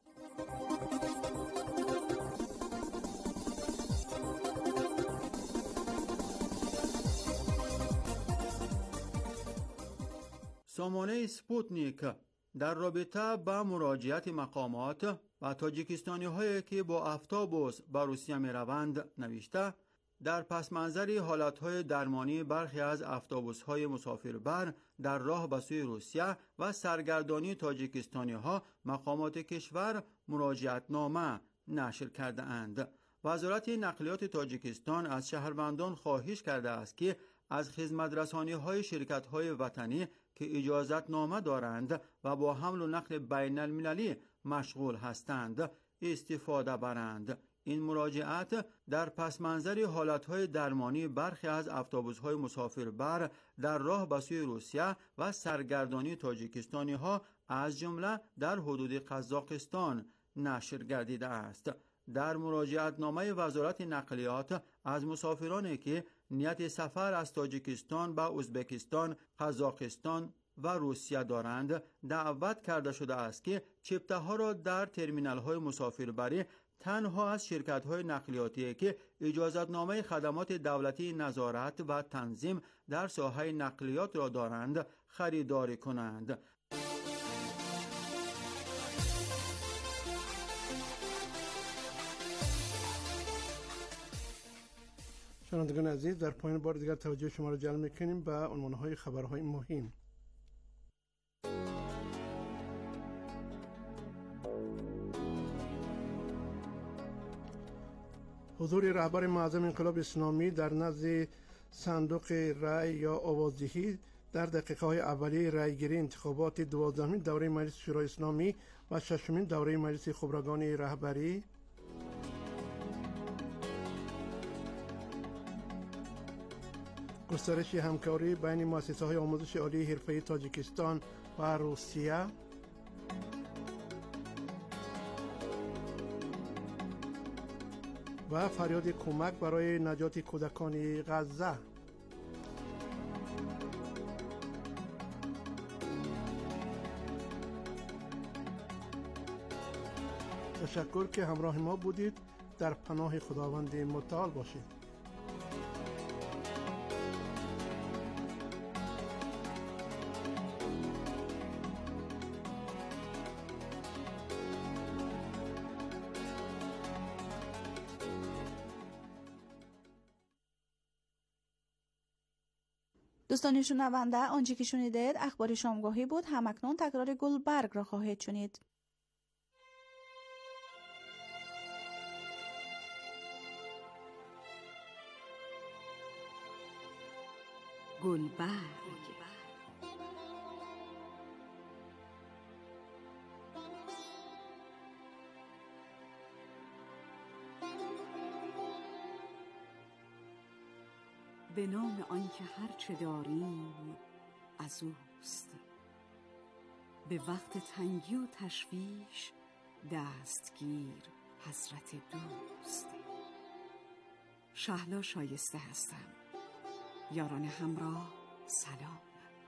سامانه سپوتنیک در رابطه با مراجعت مقامات و تاجیکستانی هایی که با افتابوس به روسیه می روند نوشته: در پس منظر حالتهای درمانی برخی از افتابوس های مسافربر در راه به سوی روسیه و سرگردانی تاجیکستانی ها، مقامات کشور مراجعت نامه نشر کرده اند. وزارت نقلیات تاجیکستان از شهروندان خواهش کرده است که از خدمت رسانی های شرکت های وطنی که اجازت نامه دارند و با حمل و نقل بین المللی مشغول هستند استفاده برند. این مراجعت در پس منظر حالتهای درمانی برخی از اتوبوس‌های مسافربر در راه به سوی روسیه و سرگردانی تاجیکستانی ها از جمله در حدود قزاقستان نشر گردیده است. در مراجعت نامه وزارت نقلیات از مسافرانی که نیت سفر از تاجیکستان به ازبکستان، قزاقستان و روسیه دارند دعوت کرده شده است که چپته ها را در ترمینال های مسافربری تنها از شرکت های نقلیاتی که اجازت نامه خدمات دولتی نظارت و تنظیم در ساحه نقلیات را دارند خریداری کنند. شنوندگان عزیز، در پایان بار دیگر توجه شما را جلب می‌کنیم به عنوان‌های خبرهای مهم. حضور رهبر معظم انقلاب اسلامی در نزد صندوق رای یا آوازدهی در دقیقه‌های اولیه رایگیری انتخابات دوازدهمین دوره مجلس شورای اسلامی و ششمین دوره مجلس خبرگان رهبری، گسترش همکاری بین مؤسسه‌های آموزش عالی حرفه‌ای تاجیکستان و روسیه، و فریاد کمک برای نجات کودکان غزه. تشکر که همراه ما بودید. در پناه خداوند متعال باشید. دوستان شنونده، آنچه که شنیدید اخبار شامگاهی بود. همکنون تکرار گلبرگ را خواهید شنید. گلبرگ به نام آنکه هر چه داریم از اوست، به وقت تنگی و تشویش دستگیر حضرت دوست. شهلا شایسته هستم. یاران همراه سلام.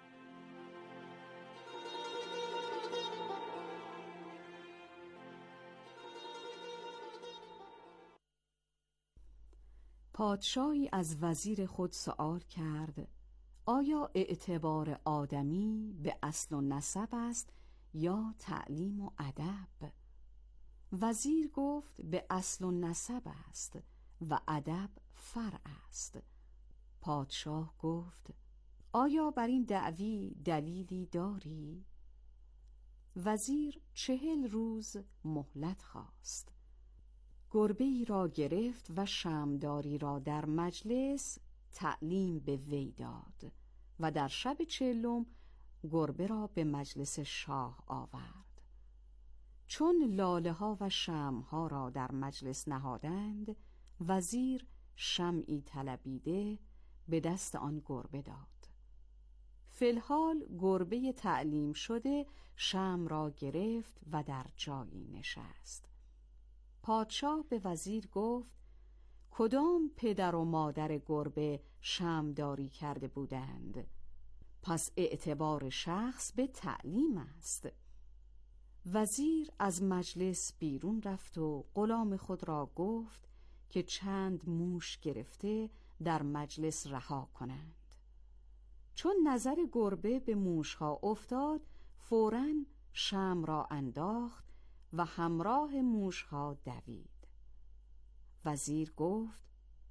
پادشاهی از وزیر خود سؤال کرد آیا اعتبار آدمی به اصل و نسب است یا تعلیم و ادب؟ وزیر گفت به اصل و نسب است و ادب فرع است. پادشاه گفت آیا بر این دعوی دلیلی داری؟ وزیر چهل روز مهلت خواست. گربه‌ای را گرفت و شمعداری را در مجلس تعلیم به وی داد و در شب چهلم گربه را به مجلس شاه آورد. چون لاله ها و شمع ها را در مجلس نهادند، وزیر شمعی طلبیده به دست آن گربه داد. فی الحال گربه تعلیم شده شمع را گرفت و در جایی نشست. پادشاه به وزیر گفت کدام پدر و مادر گربه شمعداری کرده بودند؟ پس اعتبار شخص به تعلیم است. وزیر از مجلس بیرون رفت و غلام خود را گفت که چند موش گرفته در مجلس رها کنند. چون نظر گربه به موشها افتاد، فوراً شمع را انداخت و همراه موشها دوید. وزیر گفت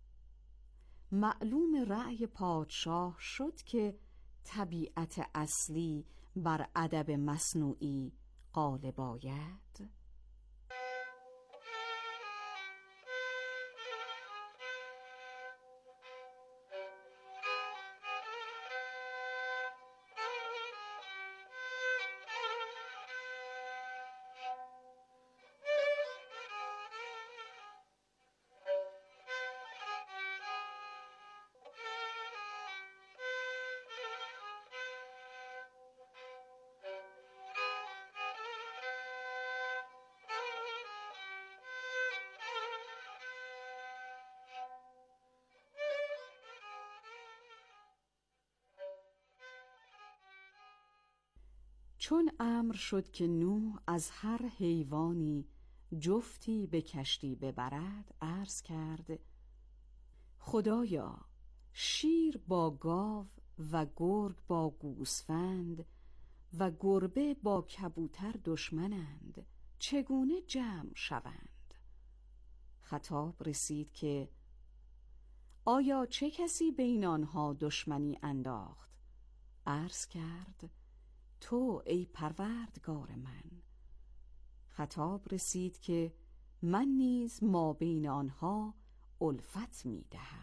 معلوم رأی پادشاه شد که طبیعت اصلی بر ادب مصنوعی غالب آید. چون امر شد که نوح از هر حیوانی جفتی به کشتی ببرد، عرض کرد خدایا، شیر با گاو و گرگ با گوسفند و گربه با کبوتر دشمنند، چگونه جمع شوند؟ خطاب رسید که آیا چه کسی بین آنها دشمنی انداخت؟ عرض کرد تو ای پروردگار من. خطاب رسید که من نیز ما بین آنها الفت می دهم.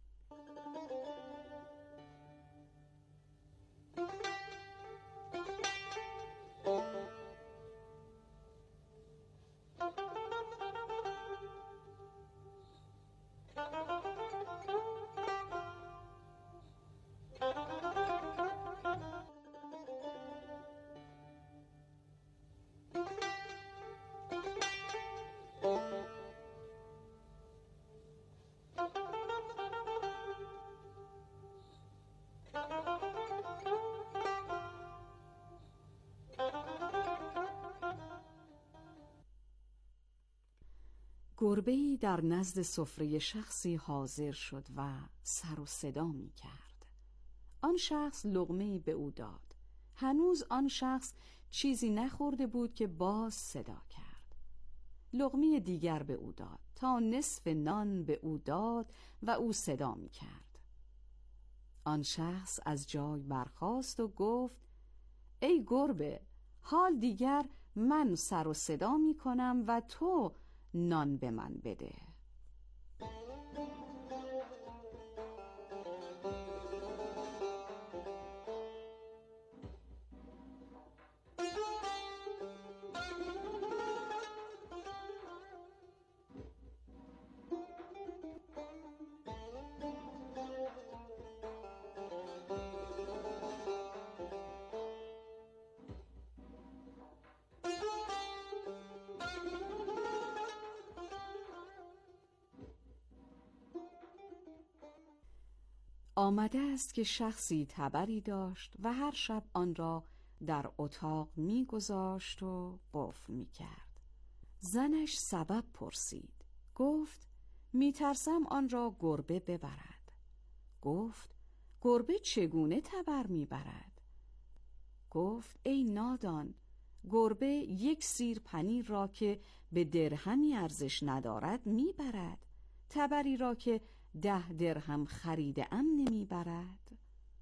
گربه‌ای در نزد سفره شخصی حاضر شد و سر و صدا می کرد. آن شخص لقمه‌ای به او داد. هنوز آن شخص چیزی نخورده بود که باز صدا کرد. لقمه دیگر به او داد تا نصف نان به او داد و او صدا می کرد. آن شخص از جای برخاست و گفت ای گربه، حال دیگر من سر و صدا می کنم و تو نان به من بده. آمده است که شخصی تبری داشت و هر شب آن را در اتاق می گذاشت و قفل می کرد. زنش سبب پرسید. گفت می ترسم آن را گربه ببرد. گفت گربه چگونه تبر می برد؟ گفت ای نادان، گربه یک سیر پنیر را که به درهمی ارزش ندارد می برد. تبری را که ده درهم خریده ام نمی برد.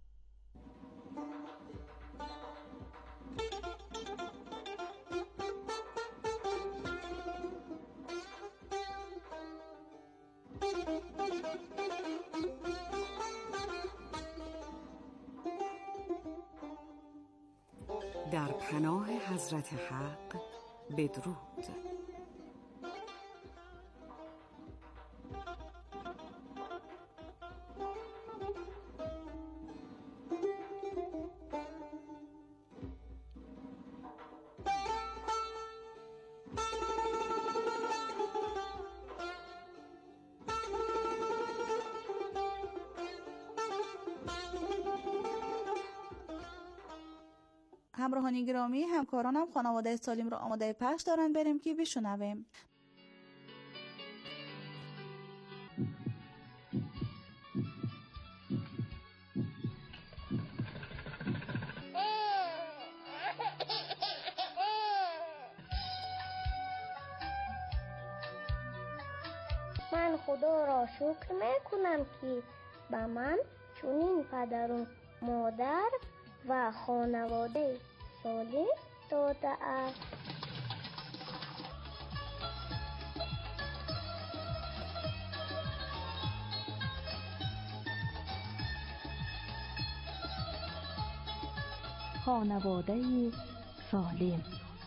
در پناه حضرت حق بدرود. همراهان گرامی، همکارانم خانواده سالم را آماده پخش دارن، بریم که بشنویم. من خدا را شکر میکنم که به من چنین پدر و مادر و خانواده سالم داده است. خانواده سالم.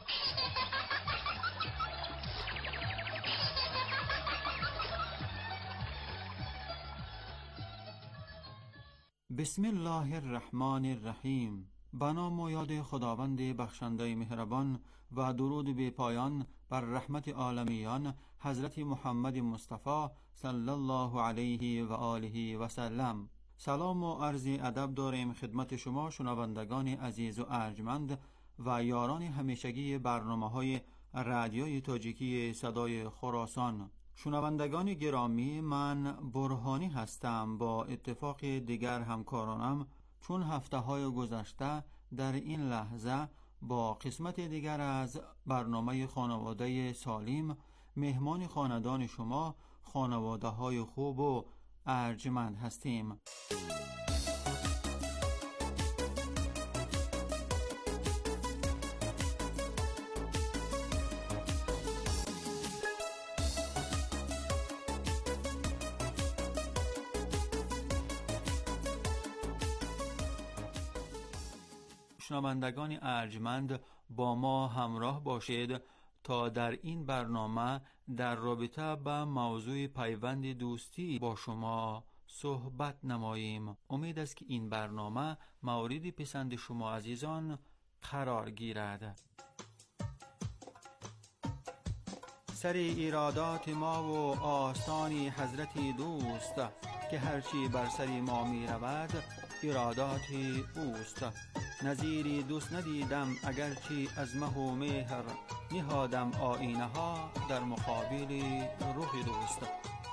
بسم الله الرحمن الرحیم. به نام و یاد خداوند بخشنده مهربان و درود به پایان بر رحمت عالمیان حضرت محمد مصطفی صلی الله علیه و آله و سلم. سلام و عرض ادب داریم خدمت شما شنوندگان عزیز و ارجمند و یاران همیشگی برنامه‌های رادیوی تاجیکی صدای خراسان. شنوندگان گرامی، من برهانی هستم با اتفاق دیگر همکارانم، چون هفته های گذشته در این لحظه با قسمت دیگر از برنامه خانواده سالم مهمان خاندان شما خانواده های خوب و ارجمند هستیم. شنوندگان ارجمند، با ما همراه باشید تا در این برنامه در رابطه با موضوع پیوند دوستی با شما صحبت نماییم. امید است که این برنامه مورد پسند شما عزیزان قرار گیرد. سر ایرادات ما و آستان حضرت دوست، که هرچی بر سر ما می رود ایرادات اوست. نظیری دوست ندیدم اگرچه از مه و مهر، نهادم آینه ها در مقابل روح دوست.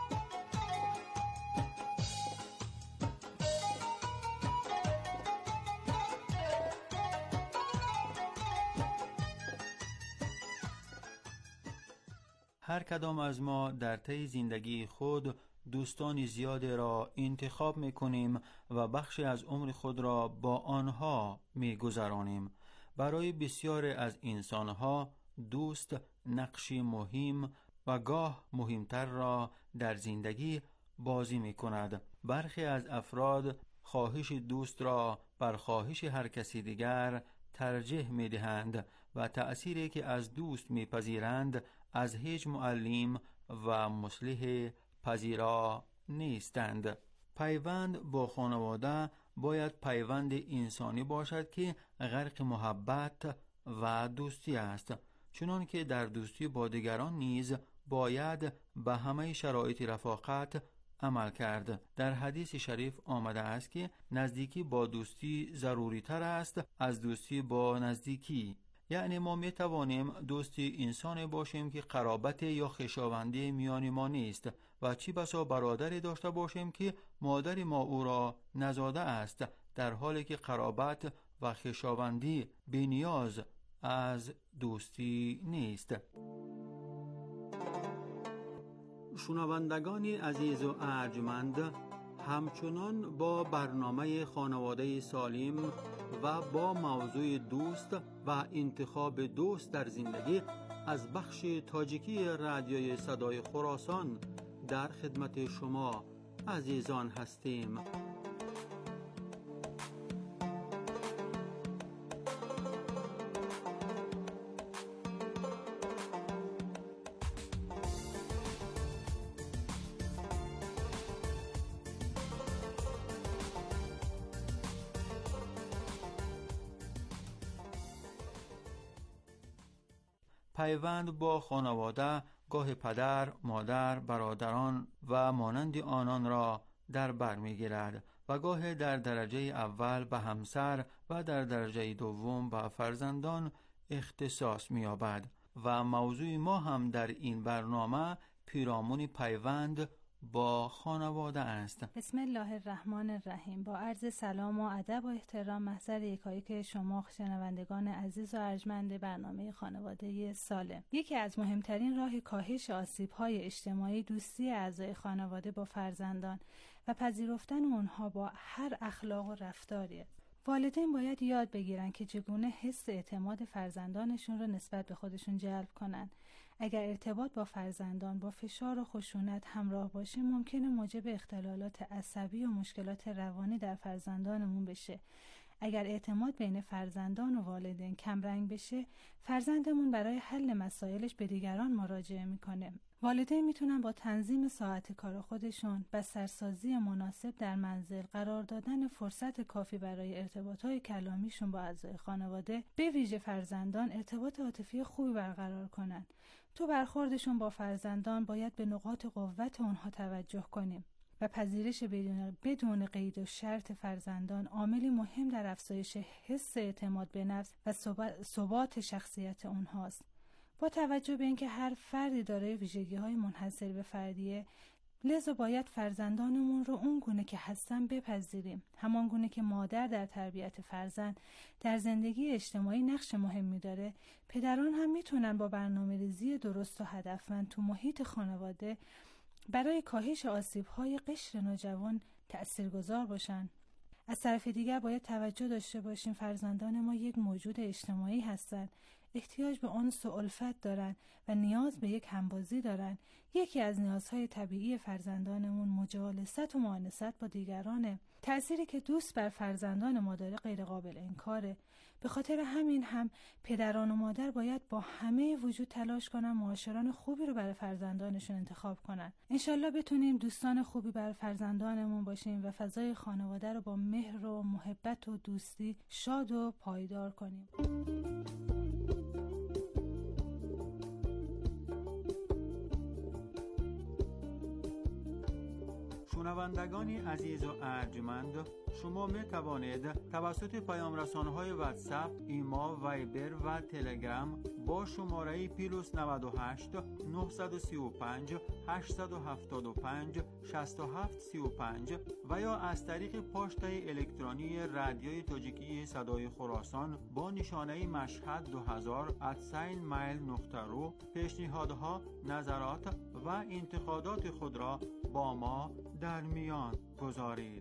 هر کدام از ما در طی زندگی خود دوستان زیاد را انتخاب میکنیم و بخشی از عمر خود را با آنها میگذرانیم. برای بسیار از انسانها دوست نقشی مهم و گاه مهمتر را در زندگی بازی میکند. برخی از افراد خواهش دوست را بر خواهش هر کسی دیگر ترجیح میدهند و تأثیری که از دوست میپذیرند از هیچ معلم و مصلح پذیرا نیستند. پیوند با خانواده باید پیوند انسانی باشد که غرق محبت و دوستی است، چنان که در دوستی با دیگران نیز باید به همه شرایط رفاقت عمل کرد. در حدیث شریف آمده است که نزدیکی با دوستی ضروری تر است از دوستی با نزدیکی. یعنی ما می توانیم دوستی انسانی باشیم که قرابت یا خویشاوندی میان ما نیست و چی بسا برادری داشته باشیم که مادر ما او را نزاده است، در حالی که قرابت و خویشاوندی بی‌نیاز از دوستی نیست. شنوندگان عزیز و ارجمند، همچنان با برنامه خانواده سالم و با موضوع دوست و انتخاب دوست در زندگی از بخش تاجیکی رادیوی صدای خراسان در خدمت شما عزیزان هستیم. پیوند با خانواده گاه پدر، مادر، برادران و مانند آنان را در بر می‌گیرد و گاه در درجه اول به همسر و در درجه دوم به فرزندان اختصاص می‌یابد و موضوع ما هم در این برنامه پیرامون پیوند با خانواده است. بسم الله الرحمن الرحیم. با عرض سلام و ادب و احترام محضر یکایک شما شنوندگان عزیز و ارجمند برنامه خانواده سالم. یکی از مهمترین راه کاهش آسیب‌های اجتماعی دوستی اعضای خانواده با فرزندان و پذیرفتن اونها با هر اخلاق و رفتاری است. والدین باید یاد بگیرن که چگونه حس اعتماد فرزندانشون رو نسبت به خودشون جلب کنن. اگر ارتباط با فرزندان با فشار و خشونت همراه باشه، ممکنه موجب اختلالات عصبی و مشکلات روانی در فرزندانمون بشه. اگر اعتماد بین فرزندان و والدین کمرنگ بشه، فرزندمون برای حل مسائلش به دیگران مراجعه میکنه. والدین میتونن با تنظیم ساعت کار خودشون، بسترسازی مناسب در منزل، قرار دادن فرصت کافی برای ارتباطات کلامیشون با اعضای خانواده، به ویژه فرزندان، ارتباط عاطفی خوبی برقرار کنن. تو برخوردشون با فرزندان باید به نقاط قوت اونها توجه کنیم و پذیرش بدون بدون قید و شرط فرزندان عاملی مهم در افزایش حس اعتماد به نفس و ثبات شخصیت اونهاست. با توجه به اینکه هر فردی دارای ویژگی‌های منحصر به فردیه، لذا باید فرزندانمون رو اون گونه که هستن بپذیریم. همان گونه که مادر در تربیت فرزند در زندگی اجتماعی نقش مهمی داره، پدران هم میتونن با برنامه‌ریزی درست و هدفمند تو محیط خانواده برای کاهش آسیب‌های قشر نوجوان تأثیرگذار باشن. از طرف دیگر باید توجه داشته باشیم فرزندان ما یک موجود اجتماعی هستند، احتیاج به انس و الفت دارن و نیاز به یک همبازی دارن. یکی از نیازهای طبیعی فرزندانمون مجالست و مؤانست با دیگرانه. تأثیری که دوست بر فرزندان ما داره غیر قابل انکاره. به خاطر همین هم پدران و مادر باید با همه وجود تلاش کنن معاشران خوبی رو برای فرزندانشون انتخاب کنن. انشالله بتونیم دوستان خوبی برای فرزندانمون باشیم و فضای خانواده رو با مهر و محبت و دوستی شاد و پایدار کنیم. شنوندگان عزیز و ارجمند، شما می توانید توسط پیام رسانه‌های واتساپ، ایما، وایبر و تلگرام با شماره پلوس نود و هشت نه سه پنج هشت هفت پنج شش هفت سه پنج و یا از طریق پاشته الکترونی رادیوی تاجیکی صدای خراسان با نشانه مشهد دو هزار ات سین مایل نقطه رو پیشنهادها، نظرات و انتقادات خود را با ما در میان گذارید.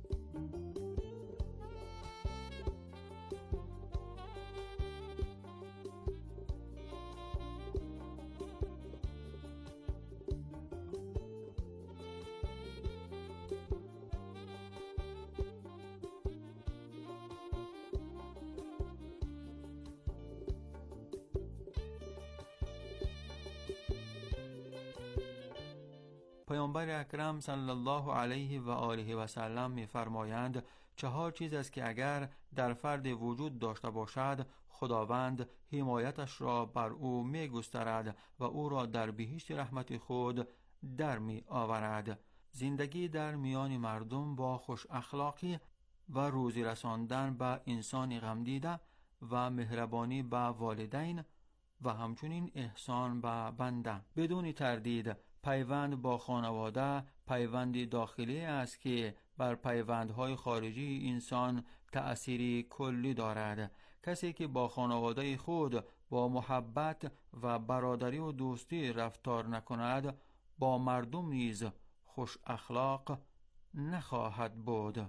پیامبر اکرم صلی الله علیه و آله و سلم می‌فرمایند چهار چیز است که اگر در فرد وجود داشته باشد، خداوند حمایتش را بر او می‌گسترد و او را در بهشت رحمت خود در می آورد. زندگی در میان مردم با خوش اخلاقی و روزی رساندن به انسان غمدیده و مهربانی به والدین و همچنین احسان به بنده. بدون تردید پیوند با خانواده پیوندی داخلی است که بر پیوندهای خارجی انسان تأثیری کلی دارد. کسی که با خانواده خود با محبت و برادری و دوستی رفتار نکند با مردم نیز خوش اخلاق نخواهد بود.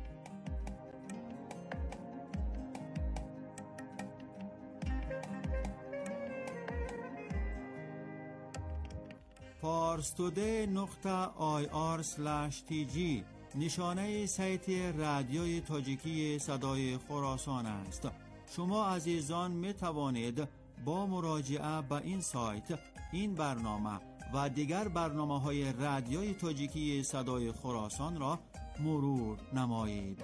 پارستوده نقطه آی آر اسلش تی جی نشانه سایت رادیوی تاجیکی صدای خراسان است. شما عزیزان می توانید با مراجعه به این سایت این برنامه و دیگر برنامه های رادیوی تاجیکی صدای خراسان را مرور نمایید.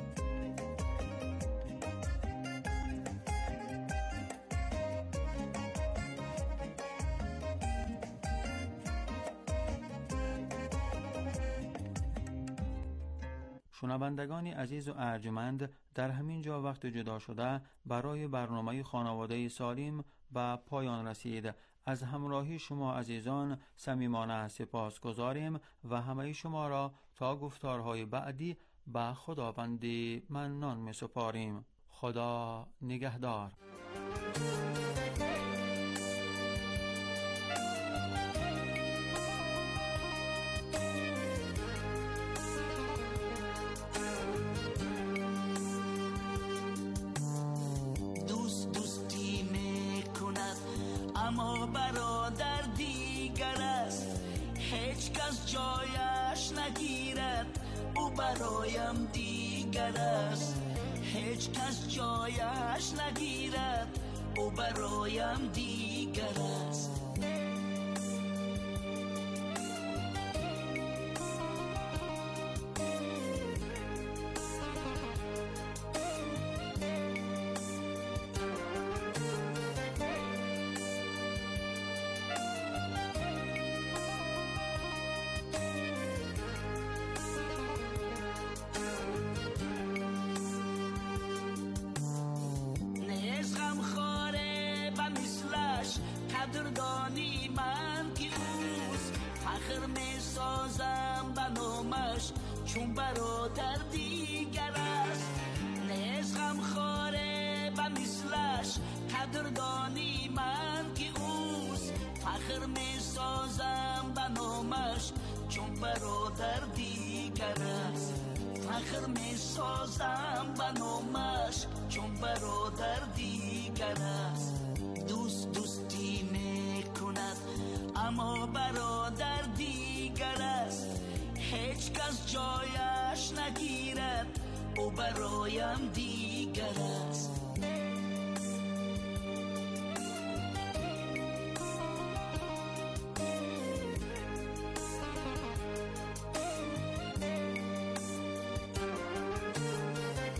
شنوندگان عزیز و ارجمند، در همین جا وقت جدا شده برای برنامه خانواده سالم به پایان رسید. از همراهی شما عزیزان صمیمانه سپاسگزاریم و همه شما را تا گفتارهای بعدی به خداوند منان می سپاریم. خدا نگهدار. اما برادر دیگر است، هیچ کس جایش نگیرد، او برایم دیگر است. هیچ کس جایش نگیرد، او برایم دیگر است. قدردانی من که اوست، فخر می سازم به نامش چون برادر دیگر است. نیز غمخواره به مثلش قدردانی من که اوست، فخر می سازم به نامش چون برادر دیگر است. فخر می سازم به نامش چون برادر دیگر است. دوست دوستی می کند اما برادر دیگر است. هیچ کس جایش نگیرد، او برایم دیگر است.